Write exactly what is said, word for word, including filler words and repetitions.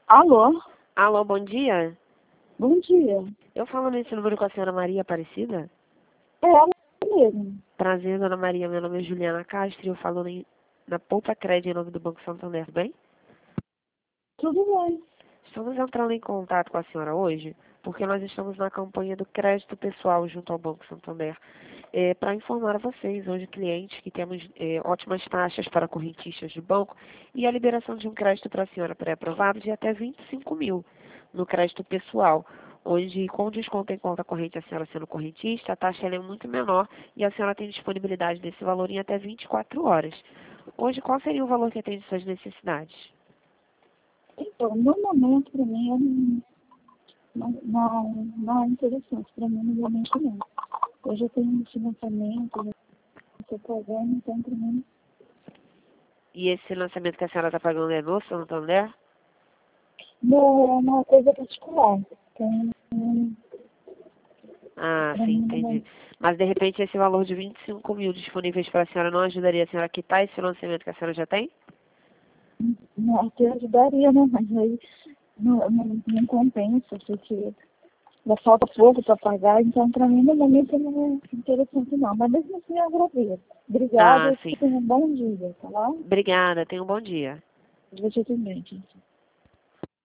Alô? Alô, bom dia. Bom dia. Eu falo nesse número com a senhora Maria Aparecida? É ela mesmo. Prazer, dona Maria. Meu nome é Juliana Castro e eu falo em- na Poupa Crédito em nome do Banco Santander, tudo bem? Tudo bem. Estamos entrando em contato com a senhora hoje porque nós estamos na campanha do crédito pessoal junto ao Banco Santander. É, para informar a vocês, hoje clientes, que temos é, ótimas taxas para correntistas de banco e a liberação de um crédito para a senhora pré-aprovado de até vinte e cinco mil no crédito pessoal. Hoje, com desconto em conta corrente, a senhora sendo correntista, a taxa ela é muito menor e a senhora tem disponibilidade desse valor em até vinte e quatro horas. Hoje, qual seria o valor que atende suas necessidades? Então, no momento, para mim, eu não, não, não, não é interessante. Para mim, no momento, não. Eu já tenho financiamento, já estou pagando, então, para mim, E esse financiamento que a senhora está pagando é no Santander? não é uma coisa particular. Então, Ah, para sim, mim, no entendi. momento, Mas, de repente, esse valor de vinte e cinco mil disponíveis para a senhora não ajudaria a senhora a quitar esse financiamento que a senhora já tem? não, até ajudaria, né? Mas aí não, não, não compensa, porque ainda falta pouco para pagar, então, para mim, no momento, não é interessante, não. Mas mesmo assim, eu agradeço. Obrigada Ah, e sim. que tenha um bom dia, tá bom? Obrigada, tenha um bom dia. Você também, gente.